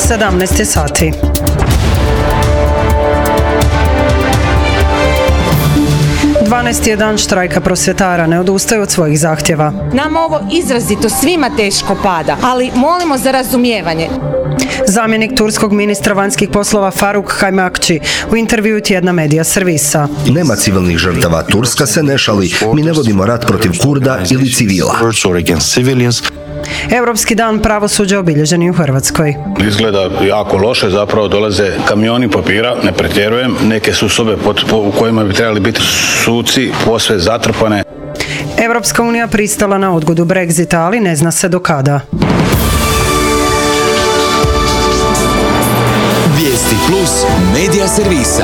17 je sati. Je dan štrajka prosvjetara, ne odustaju od svojih zahtjeva. Nama ovo izrazito svima teško pada, ali molimo za razumijevanje. Zamjenik turskog ministra vanjskih poslova Faruk Kaymakci u intervjuu tjedna medija servisa. Nema civilnih žrtava, Turska se ne šali, mi ne vodimo rat protiv Kurda ili civila. Europski dan pravosuđa obilježen u Hrvatskoj. Izgleda jako loše, zapravo dolaze kamioni papira, ne pretjerujem, neke su sobe u kojima bi trebali biti suci posve zatrpane. Europska unija pristala na odgodu Brexita, ali ne zna se do kada. Vijesti plus medija servisa.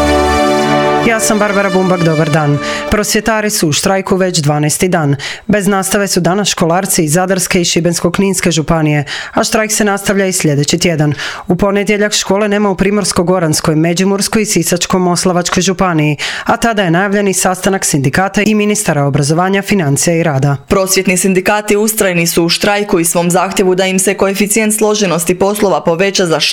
Ja sam Barbara Bumbak, dobar dan. Prosvjetari su u štrajku već 12. dan. Bez nastave su danas školarci iz Zadarske i Šibensko-kninske županije, a štrajk se nastavlja i sljedeći tjedan. U ponedjeljak škole nema u Primorsko-goranskoj, Međimurskoj i Sisačko-moslavačkoj županiji, a tada je najavljeni sastanak sindikata i ministara obrazovanja, financija i rada. Prosvjetni sindikati ustrajni su u štrajku i svom zahtjevu da im se koeficijent složenosti poslova poveća za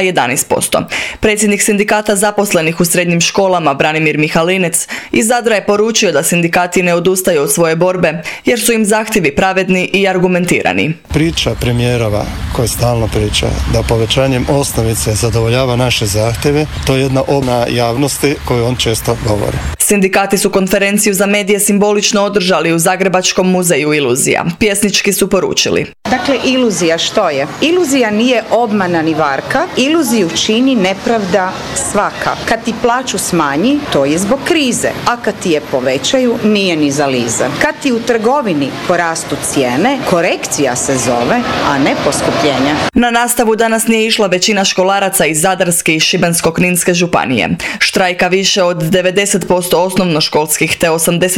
6,11%. Predsjednik sindikata zaposlenih u srednjim školama Branimir Mihalinec iz Zadra je poručio da sindikati ne odustaju od svoje borbe jer su im zahtjevi pravedni i argumentirani. Priča premijerova koja stalno priča da povećanjem osnovice zadovoljava naše zahtjeve, to je jedna obmana javnosti koju on često govori. Sindikati su konferenciju za medije simbolično održali u Zagrebačkom muzeju iluzija. Pjesnički su poručili. Dakle, iluzija što je? Iluzija nije obmana ni varka, iluziju čini nepravda svaka. Kad ti plaću smanji, to je zbog krize, a kad ti je povećaju, nije ni za lize. Kad ti u trgovini porastu cijene, korekcija se zove, a ne poskupljenje. Na nastavu danas nije išla većina školaraca iz Zadarske i Šibensko-kninske županije. Štrajka više od 90% osnovnoškolskih te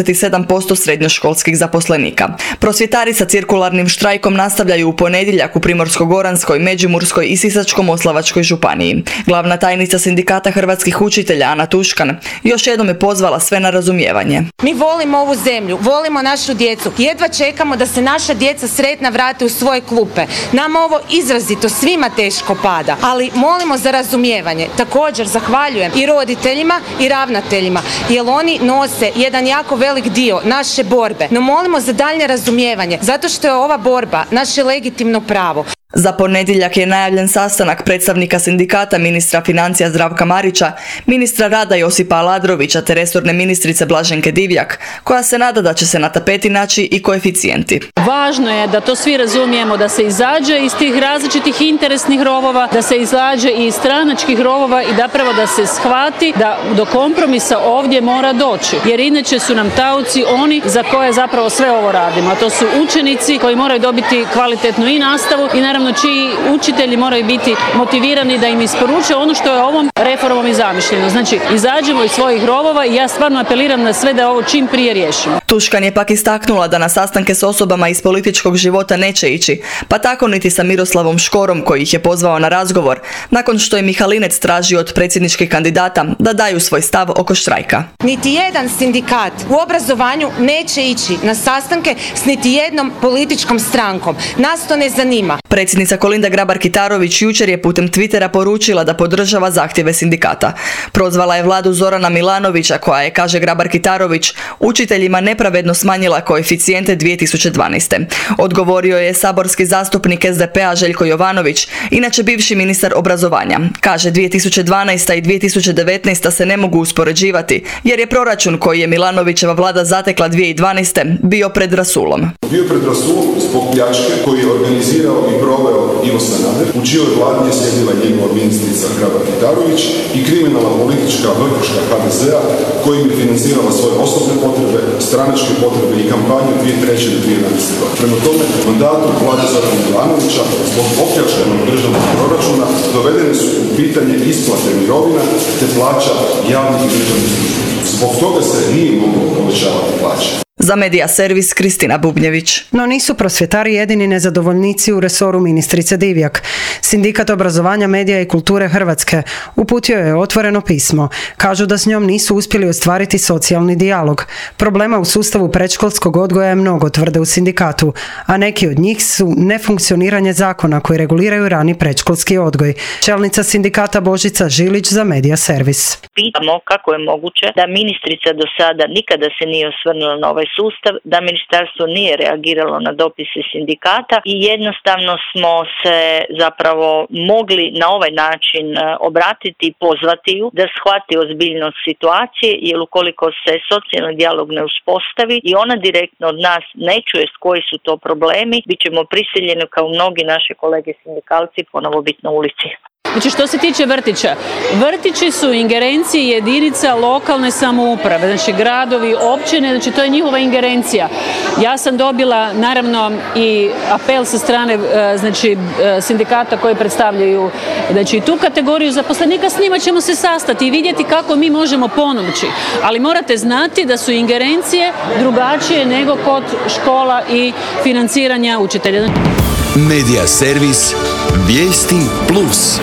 87% srednjoškolskih zaposlenika. Prosvjetari sa cirkularnim štrajkom nastavljaju u ponedjeljak u Primorsko-goranskoj, Međimurskoj i Sisačko-moslavačkoj županiji. Glavna tajnica sindikata hrvatskih učitelja Ana Tuškan još jednom je pozvala sve na razumijevanje. Mi volimo ovu zemlju, volimo našu djecu. Jedva čekamo da se naša djeca sretna vrate u svoje klupe. Nama ovo izrazito svima teško pada, ali molimo za razumijevanje. Također zahvaljujem i roditeljima i ravnateljima, jer oni nose jedan jako velik dio naše borbe. No molimo za daljnje razumijevanje, zato što je ova borba naše legitimno pravo. Za ponedjeljak je najavljen sastanak predstavnika sindikata ministra financija Zdravka Marića, ministra rada Josipa Aladrovića te resorne ministrice Blaženke Divjak, koja se nada da će se na tapeti naći i koeficijenti. Važno je da to svi razumijemo, da se izađe iz tih različitih interesnih rovova, da se izađe i iz stranačkih rovova i zapravo da se shvati da do kompromisa ovdje mora doći. Jer inače su nam taoci oni za koje zapravo sve ovo radimo, a to su učenici koji moraju dobiti kvalitetnu i nastavu i naravno čiji učitelji moraju biti motivirani da im isporuče ono što je ovom reformom i zamišljeno. Znači, izađemo iz svojih rovova i ja stvarno apeliram na sve da ovo čim prije riješimo. Tuškan je pak istaknula da na sastanke s osobama iz političkog života neće ići, pa tako niti sa Miroslavom Škorom koji ih je pozvao na razgovor, nakon što je Mihalinec tražio od predsjedničkih kandidata da daju svoj stav oko štrajka. Niti jedan sindikat u obrazovanju neće ići na sastanke s niti jednom političkom strankom. Nas to ne zanima. Predsjednica Kolinda Grabar-Kitarović jučer je putem Twittera poručila da podržava zahtjeve sindikata. Prozvala je vladu Zorana Milanovića koja je, kaže Grabar-Kitarović, učiteljima nepravedno smanjila koeficijente 2012. Odgovorio je saborski zastupnik SDP-a Željko Jovanović, inače bivši ministar obrazovanja. Kaže, 2012. i 2019. se ne mogu uspoređivati jer je proračun koji je Milanovićeva vlada zatekla 2012. bio pred rasulom. Bio pred rasulom zbog pljačke koji je organizirao i proveo Ivo Sanader, u čijoj vladi je sjedila njegova ministrica Grabar-Kitarović i kriminalna politička vrhuška HDZ-a kojim je financirala svoje osobne potrebe, stranačke potrebe i kampanju 2003. do 2011. Prema tome, mandatu vlade Zorana Milanovića zbog opljačkanog državnog proračuna dovedene su u pitanje isplate mirovina te plaća javnih i državnih službenika. Zbog toga se nije moglo povećavati plaće. Za Medija servis Kristina Bubnjević. No nisu prosvjetari jedini nezadovoljnici u resoru ministrice Divjak. Sindikat obrazovanja, medija i kulture Hrvatske uputio je otvoreno pismo. Kažu da s njom nisu uspjeli ostvariti socijalni dijalog. Problema u sustavu predškolskog odgoja je mnogo, tvrde u sindikatu, a neki od njih su nefunkcioniranje zakona koji reguliraju rani predškolski odgoj. Čelnica sindikata Božica Žilić za Medija servis. Pitamo kako je moguće da ministrica do sada nikada se nije osvrnula na ovaj sustav, da ministarstvo nije reagiralo na dopise sindikata i jednostavno smo se zapravo mogli na ovaj način obratiti i pozvati ju da shvati ozbiljnost situacije, jer ukoliko se socijalni dijalog ne uspostavi i ona direktno od nas ne čuje s koji su to problemi, bit ćemo prisiljeni kao mnogi naši kolege sindikalci ponovo biti na ulici. Znači što se tiče vrtića, vrtići su ingerencije jedinica lokalne samouprave, znači gradovi, općine, znači to je njihova ingerencija. Ja sam dobila naravno i apel sa strane znači sindikata koji predstavljaju znači tu kategoriju zaposlenika, s njima ćemo se sastati i vidjeti kako mi možemo pomoći. Ali morate znati da su ingerencije drugačije nego kod škola i financiranja učitelja. Medija servis Vijesti Plus.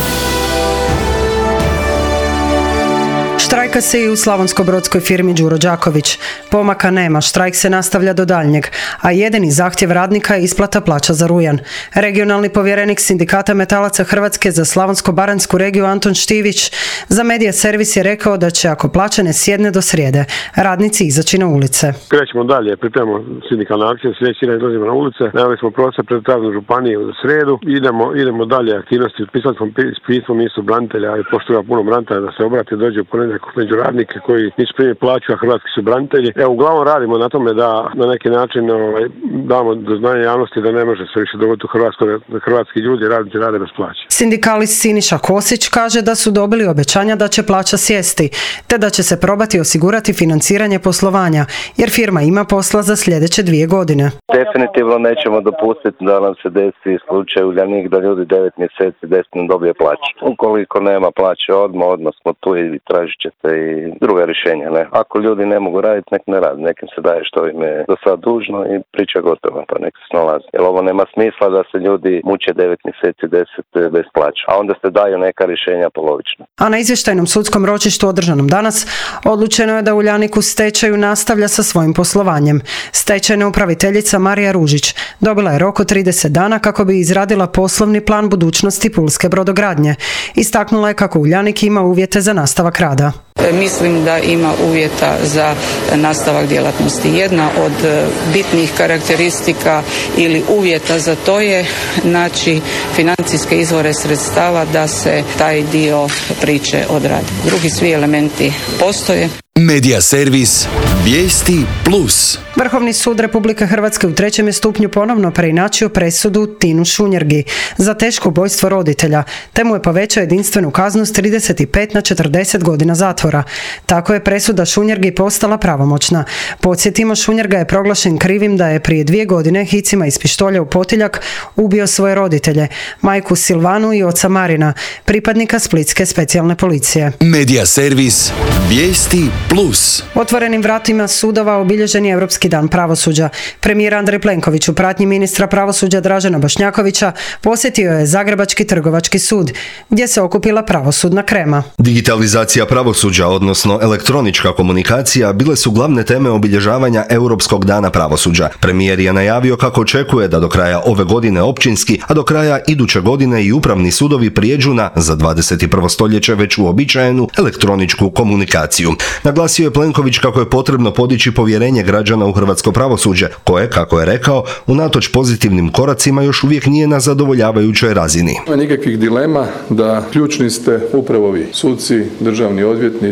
Štrajka se i u slavonsko-brodskoj firmi Đuro Đaković. Pomaka nema, štrajk se nastavlja do daljnjeg, a jedini zahtjev radnika je isplata plaća za rujan. Regionalni povjerenik sindikata metalaca Hrvatske za slavonsko-baranjsku regiju Anton Štivić za Medija servis je rekao da će, ako plaća ne sjedne do srijede, radnici izaći na ulice. Krećemo dalje, pripremamo sindikalne akcije, sljedeći dan izlazimo na ulice, najavili smo prostor pred Travnu županiju u srijedu, idemo dalje aktivnosti, pisali smo pismo ministru branitelja i pošto ima puno branitelja da se obrati, dođe u ponedjeljak među radnike koji nisu primili plaću, a hrvatski su branitelji. Uglavnom radimo na tome da na neki način damo do znanja javnosti da ne može se više dogoditi u Hrvatskoj, da hrvatski ljudi radnici rade bez plaće. Sindikalist Siniša Kosić kaže da su dobili obećanja da će plaća sjesti, te da će se probati osigurati financiranje poslovanja, jer firma ima posla za sljedeće 2 godine. Definitivno nećemo dopustiti da nam se desi slučaj Uljanik da ljudi 9 mjeseci ne dobije plaću. Ukoliko nema plaće odmah smo tu i tražit će se i druga rješenja. Ne? Ako ljudi ne mogu raditi, nek ne radi. Nekim se daje što im je do sad dužno i priča gotova, pa nek se snalazi. Jer ovo nema smisla da se ljudi muče 9 mjeseci, 10 bez plaća. A onda se daju neka rješenja polovično. A na izvještajnom sudskom ročištu održanom danas odlučeno je da Uljanik u stečaju nastavlja sa svojim poslovanjem. Stečajna upraviteljica Marija Ružić dobila je rok od 30 dana kako bi izradila poslovni plan budućnosti pulske brodogradnje. Istaknula je kako Uljanik ima uvjete za nastavak rada. Mislim da ima uvjeta za nastavak djelatnosti. Jedna od bitnih karakteristika ili uvjeta za to je naći financijske izvore sredstava da se taj dio priče odradi. Drugi svi elementi postoje. Medija servis Vijesti Plus. Vrhovni sud Republike Hrvatske u 3. stupnju ponovno preinačio presudu Tinu Šunjergi za teško ubojstvo roditelja, te mu je povećao jedinstvenu kaznu s 35 na 40 godina zatvora. Tako je presuda Šunjergi postala pravomoćna. Podsjetimo, Šunjerga je proglašen krivim da je prije 2 godine hicima iz pištolja u potiljak ubio svoje roditelje, majku Silvanu i oca Marina, pripadnika Splitske specijalne policije. Medija servis Vijesti Plus. Otvorenim vratima sudova obilježen je Europski dan pravosuđa. Premijer Andrej Plenković u pratnji ministra pravosuđa Dražena Bošnjakovića posjetio je Zagrebački trgovački sud, gdje se okupila pravosudna krema. Digitalizacija pravosuđa, odnosno elektronička komunikacija, bile su glavne teme obilježavanja Europskog dana pravosuđa. Premijer je najavio kako očekuje da do kraja ove godine općinski, a do kraja iduće godine i upravni sudovi prijeđu na, za 21. stoljeće već uobičajenu, elektroničku komunikaciju. Naglasio je Plenković kako je potrebno podići povjerenje građana u hrvatsko pravosuđe, koje, kako je rekao, unatoč pozitivnim koracima još uvijek nije na zadovoljavajućoj razini. Nema nikakvih dilema da ključni ste upravo vi, suci, državni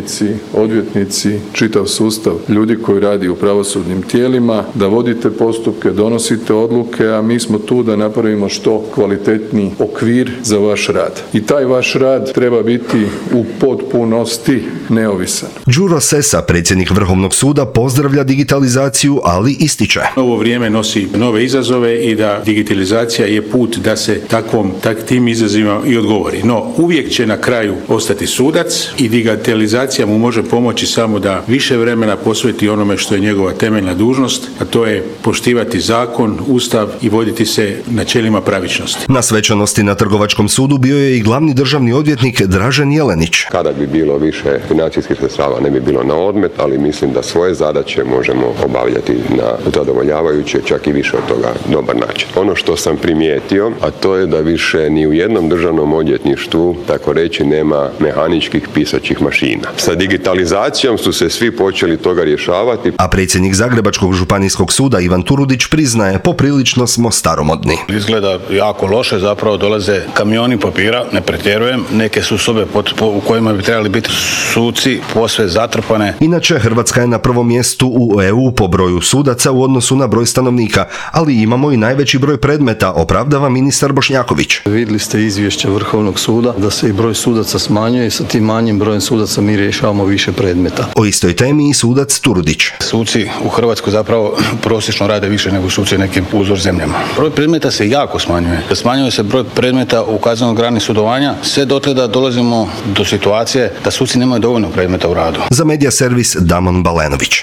odvjetnici, čitav sustav ljudi koji radi u pravosudnim tijelima, da vodite postupke, donosite odluke, a mi smo tu da napravimo što kvalitetniji okvir za vaš rad. I taj vaš rad treba biti u potpunosti neovisan. Đuro Sessa, predsjednik Vrhovnog suda, pozdravlja digitalizaciju, ali ističe. Ovo vrijeme nosi nove izazove i da digitalizacija je put da se tim izazovima i odgovori. No, uvijek će na kraju ostati sudac i digitalizacija mu može pomoći samo da više vremena posveti onome što je njegova temeljna dužnost, a to je poštivati zakon, ustav i voditi se načelima pravičnosti. Na svečanosti na Trgovačkom sudu bio je i glavni državni odvjetnik Dražen Jelenić. Kada bi bilo više financijskih sredstava ne bi bilo na odmet, ali mislim da svoje zadaće možemo obavljati na zadovoljavajuće, čak i više od toga dobar način. Ono što sam primijetio, a to je da više ni u jednom državnom odvjetništvu, tako reći, nema mehaničkih pisaćih mašina. Sa digitalizacijom su se svi počeli toga rješavati. A predsjednik Zagrebačkog županijskog suda Ivan Turudić priznaje, poprilično smo staromodni. Izgleda jako loše, zapravo dolaze kamioni papira, ne pretjerujem, neke su sobe u kojima bi trebali biti suci posve zatrpane. Inače, Hrvatska je na prvom mjestu u EU po broju sudaca u odnosu na broj stanovnika, ali imamo i najveći broj predmeta, opravdava ministar Bošnjaković. Vidjeli ste izvješće Vrhovnog suda da se i broj sudaca smanjuje i sa tim manjim brojem sudaca mi rješavamo više predmeta. O istoj temi i sudac Turudić. Suci u Hrvatskoj zapravo prosječno rade više nego suci nekim uzor zemljama. Broj predmeta se jako smanjuje. Smanjuje se broj predmeta u kaznenom grani sudovanja, sve dotle da dolazimo do situacije da suci nemaju dovoljno predmeta u radu. Za Medija servis Damon Balenović.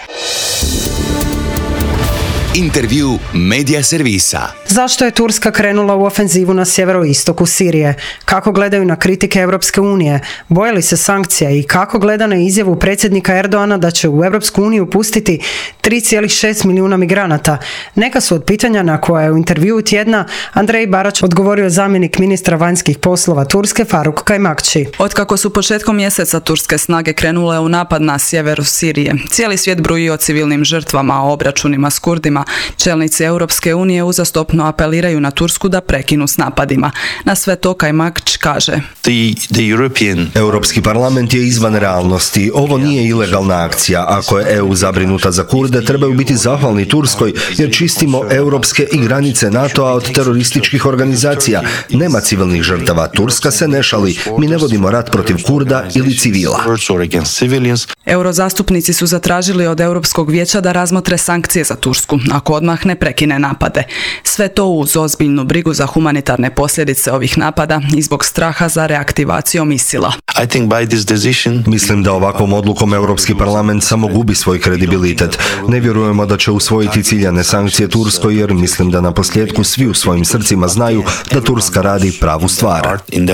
Intervju Medija servisa. Zašto je Turska krenula u ofenzivu na sjeveroistoku Sirije? Kako gledaju na kritike Europske unije? Boje li se sankcija i kako gleda na izjavu predsjednika Erdoana da će u Europsku uniju pustiti 3,6 milijuna migranata? Neka su od pitanja na koja je u intervjuu tjedna Andrej Barać odgovorio zamjenik ministra vanjskih poslova Turske Faruk Kajmakči. Otkako su početkom mjeseca turske snage krenule u napad na sjeveru Sirije, cijeli svijet bruji o civilnim žrtvama, o obračunima s Kurdima. Čelnici Europske unije uzastopno apeliraju na Tursku da prekinu s napadima. Na sve to Kajmakč kaže: Europski parlament je izvan realnosti. Ovo nije ilegalna akcija. Ako je EU zabrinuta za Kurde, trebaju biti zahvalni Turskoj jer čistimo europske i granice NATO-a od terorističkih organizacija. Nema civilnih žrtava. Turska se ne šali. Mi ne vodimo rat protiv Kurda ili civila. Eurozastupnici su zatražili od Europskog vijeća da razmotre sankcije za Tursku ako odmah ne prekine napade. Sve to uz ozbiljnu brigu za humanitarne posljedice ovih napada i zbog straha za reaktivacijom ISIL-a. Mislim da ovakvom odlukom Europski parlament samo gubi svoj kredibilitet. Ne vjerujemo da će usvojiti ciljane sankcije Turskoj jer mislim da na posljedku svi u svojim srcima znaju da Turska radi pravu stvar.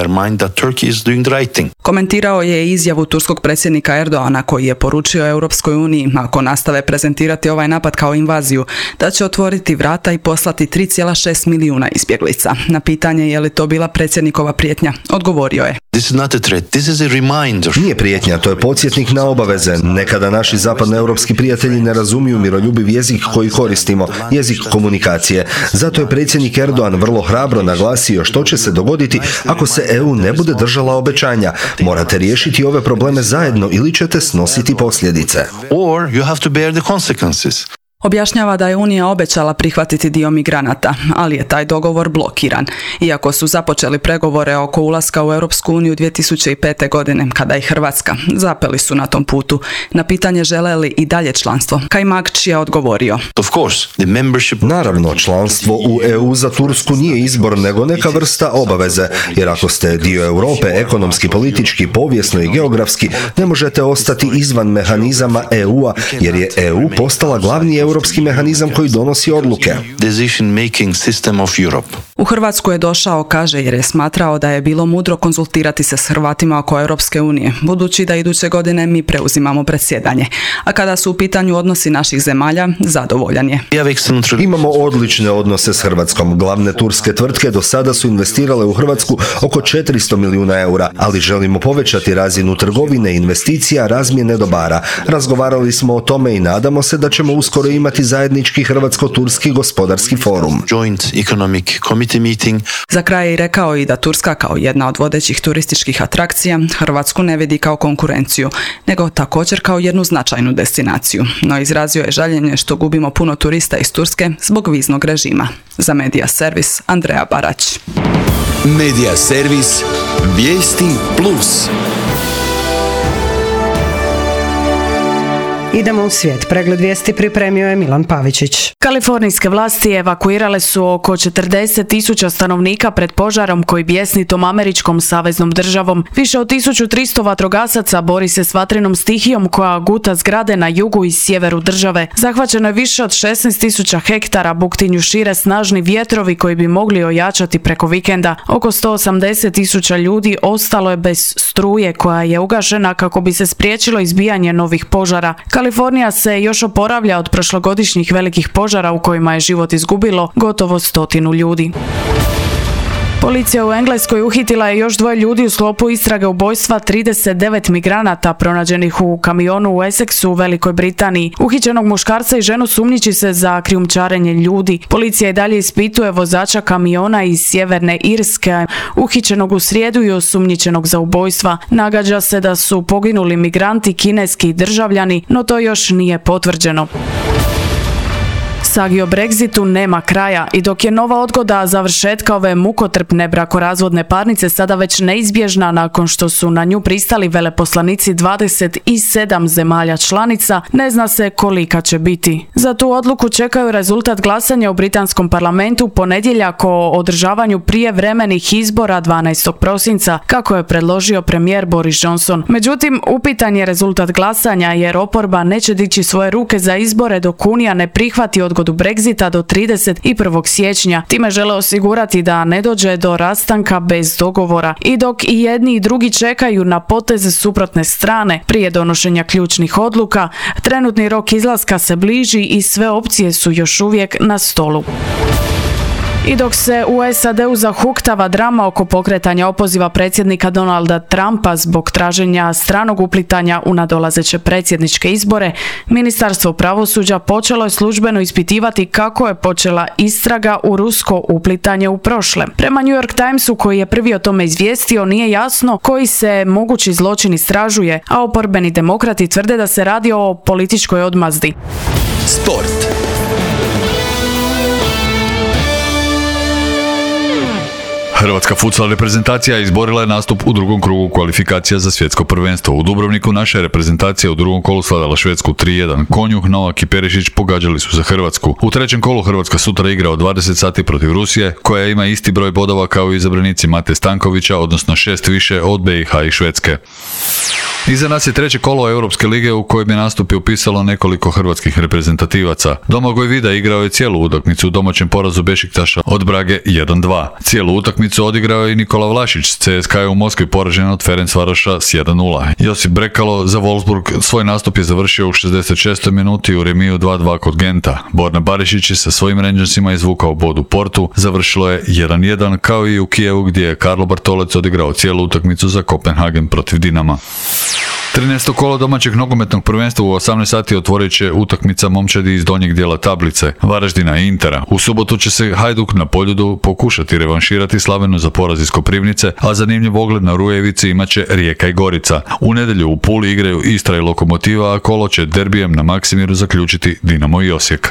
Komentirao je izjavu turskog predsjednika Erdoana koji je poručio Europskoj uniji, ako nastave prezentirati ovaj napad kao invaziju, da će otvoriti vrata i poslati 3,6 milijuna izbjeglica. Na pitanje je li to bila predsjednikova prijetnja, odgovorio je: Nije prijetnja, to je podsjetnik na obaveze. Nekada naši zapadnoeuropski prijatelji ne razumiju miroljubiv jezik koji koristimo, jezik komunikacije. Zato je predsjednik Erdogan vrlo hrabro naglasio što će se dogoditi ako se EU ne bude držala obećanja. Morate riješiti ove probleme zajedno ili ćete snositi posljedice. Objašnjava da je Unija obećala prihvatiti dio migranata, ali je taj dogovor blokiran. Iako su započeli pregovore oko ulaska u Europsku uniju 2005. godine, kada i Hrvatska, zapeli su na tom putu. Na pitanje žele li i dalje članstvo, Kajmakč je odgovorio: Naravno, članstvo u EU za Tursku nije izbor, nego neka vrsta obaveze, jer ako ste dio Europe, ekonomski, politički, povijesno i geografski, ne možete ostati izvan mehanizama EU-a, jer je EU postala glavni europski mehanizam koji donosi odluke. U Hrvatsku je došao, kaže, jer je smatrao da je bilo mudro konzultirati se s Hrvatima oko Europske unije, budući da iduće godine mi preuzimamo predsjedanje. A kada su u pitanju odnosi naših zemalja, zadovoljan je. Imamo odlične odnose s Hrvatskom. Glavne turske tvrtke do sada su investirale u Hrvatsku oko 400 milijuna eura, ali želimo povećati razinu trgovine i investicija, razmjene dobara. Razgovarali smo o tome i nadamo se da ćemo uskoro imati zajednički hrvatsko-turski gospodarski forum. Za kraj je rekao i da Turska kao jedna od vodećih turističkih atrakcija Hrvatsku ne vidi kao konkurenciju, nego također kao jednu značajnu destinaciju. No izrazio je žaljenje što gubimo puno turista iz Turske zbog viznog režima. Za Medija servis Andreja Barać. Medija servis Vijesti Plus. Idemo u svijet. Pregled vijesti pripremio je Milan Pavičić. Kalifornijske vlasti evakuirale su oko 40.000 stanovnika pred požarom koji bjesni tom američkom saveznom državom. Više od 1300 vatrogasaca bori se s vatrenom stihijom koja guta zgrade na jugu i sjeveru države. Zahvaćeno je više od 16.000 hektara, buktinju šire snažni vjetrovi koji bi mogli ojačati preko vikenda. Oko 180.000 ljudi ostalo je bez struje koja je ugašena kako bi se spriječilo izbijanje novih požara. Kalifornija se još oporavlja od prošlogodišnjih velikih požara u kojima je život izgubilo gotovo 100 ljudi. Policija u Engleskoj uhitila je još 2 ljudi u sklopu istrage ubojstva 39 migranata pronađenih u kamionu u Essexu u Velikoj Britaniji. Uhićenog muškarca i ženu sumnjiči se za krijumčarenje ljudi. Policija i dalje ispituje vozača kamiona iz Sjeverne Irske, uhićenog u srijedu i osumnjičenog za ubojstva. Nagađa se da su poginuli migranti kineski državljani, no to još nije potvrđeno. Sagi o Brexitu nema kraja i dok je nova odgoda završetka ove mukotrpne brakorazvodne parnice sada već neizbježna nakon što su na nju pristali veleposlanici 27 zemalja članica, ne zna se kolika će biti. Za tu odluku čekaju rezultat glasanja u britanskom parlamentu ponedjeljak o održavanju prijevremenih izbora 12. prosinca, kako je predložio premijer Boris Johnson. Međutim, upitan je rezultat glasanja jer oporba neće dići svoje ruke za izbore dok Unija ne prihvati odgodu Brexita do 31. siječnja. Time žele osigurati da ne dođe do rastanka bez dogovora. I dok i jedni i drugi čekaju na poteze suprotne strane prije donošenja ključnih odluka, trenutni rok izlaska se bliži i sve opcije su još uvijek na stolu. I dok se u SAD-u zahuktava drama oko pokretanja opoziva predsjednika Donalda Trumpa zbog traženja stranog uplitanja u nadolazeće predsjedničke izbore, Ministarstvo pravosuđa počelo je službeno ispitivati kako je počela istraga u rusko uplitanje u prošle. Prema New York Timesu, koji je prvi o tome izvijestio, nije jasno koji se mogući zločin istražuje, a oporbeni demokrati tvrde da se radi o političkoj odmazdi. Sport. Hrvatska futsal reprezentacija izborila je nastup u drugom krugu kvalifikacija za svjetsko prvenstvo. U Dubrovniku naša je reprezentacija u drugom kolu svladala Švedsku 3-1. Konjuh, Novak i Perišić pogađali su za Hrvatsku. U trećem kolu Hrvatska sutra igra od 20 sati protiv Rusije, koja ima isti broj bodova kao i izabranici Mate Stankovića, odnosno 6 više od BiH i Švedske. Iza nas je treće kolo Europske lige u kojem je nastupi upisalo nekoliko hrvatskih reprezentativaca. Domagoj Vida igrao je cijelu utakmicu u domaćem porazu Bešiktaša od Brage 1-2. Cijelu utakmicu odigrao je i Nikola Vlašić, CSKA je u Moskvi poražen od Ferencvaroša s 1-0. Josip Brekalo za Wolfsburg svoj nastup je završio u 66. minuti u remiju 2-2 kod Genta. Borna Barišić je sa svojim Rangersima izvukao bod u Portu, završilo je 1-1 kao i u Kijevu gdje je Karlo Bartolec odigrao cijelu utakmicu za Kopenhagen protiv Dinama. 13. kolo domaćeg nogometnog prvenstva u 18 sati otvorit će utakmica momčadi iz donjeg dijela tablice, Varaždina i Intera. U subotu će se Hajduk na Poljudu pokušati revanširati Slavenu za poraz iz Koprivnice, a zanimljiv ogled na Rujevici imat će Rijeka i Gorica. U nedjelju u Puli igraju Istra i Lokomotiva, a kolo će derbijem na Maksimiru zaključiti Dinamo i Osijek.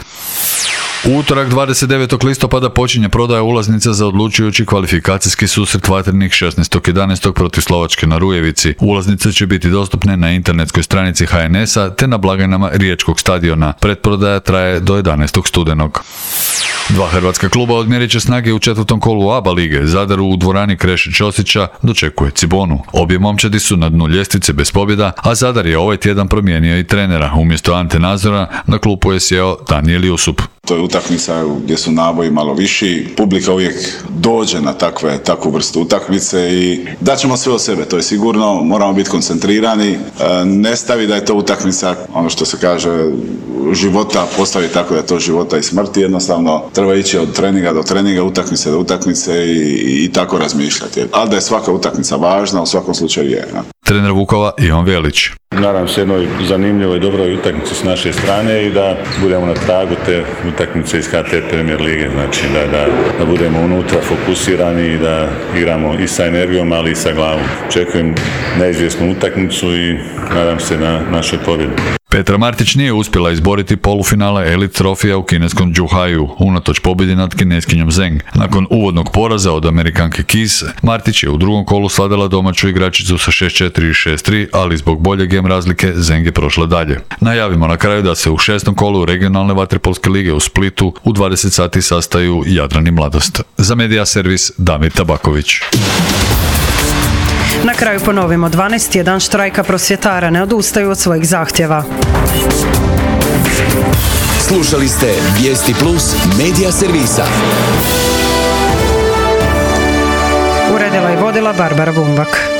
U utorak 29. listopada počinje prodaja ulaznica za odlučujući kvalifikacijski susret vatrenih 16.11. protiv Slovačke na Rujevici. Ulaznice će biti dostupne na internetskoj stranici HNS-a te na blagajnama Riječkog stadiona. Pretprodaja traje do 11. studenog. Dva hrvatska kluba odmjerit će snage u četvrtom kolu ABA lige. Zadar u dvorani Kreše Ćosića dočekuje Cibonu. Obje momčadi su na dnu ljestvice bez pobjeda, a Zadar je ovaj tjedan promijenio i trenera. Umjesto Ante Nazora na klupu je sjeo Daniel Jusup. To je utakmica gdje su naboji malo viši. Publika uvijek dođe na takvu vrstu utakmice i daćemo sve od sebe, to je sigurno. Moramo biti koncentrirani. Ne stavi da je to utakmica, ono što se kaže, života, postavi tako da je to života i smrti. Jednostavno treba ići od treninga do treninga, utakmice do utakmice i tako razmišljati. Ali da je svaka utakmica važna, u svakom slučaju je. Trener Vukova Ivan Velić. Nadam se jednoj zanimljivoj, dobroj utakmici s naše strane i da budemo na tragu te utakmice iz HT Premier lige. Znači da budemo unutra fokusirani i da igramo i sa energijom, ali i sa glavom. Očekujem neizvjesnu utakmicu i nadam se na našoj pobjedi. Petra Martić nije uspjela izboriti polufinale Elite trofija u kineskom Zhuhaiu, unatoč pobjedi nad kineskinjom Zeng. Nakon uvodnog poraza od Amerikanke Kise, Martić je u drugom kolu slavila domaću igračicu sa 6-4 i 6-3, ali zbog bolje game razlike Zeng je prošla dalje. Najavimo na kraju da se u 6. kolu regionalne vaterpolske lige u Splitu u 20 sati sastaju Jadran i Mladost. Za Medija servis Damir Tabaković. Na kraju ponovimo, 12. dan štrajka prosvjetara, ne odustaju od svojih zahtjeva. Slušali ste Vijesti Plus Medija servisa. Uredila i vodila Barbara Bumbak.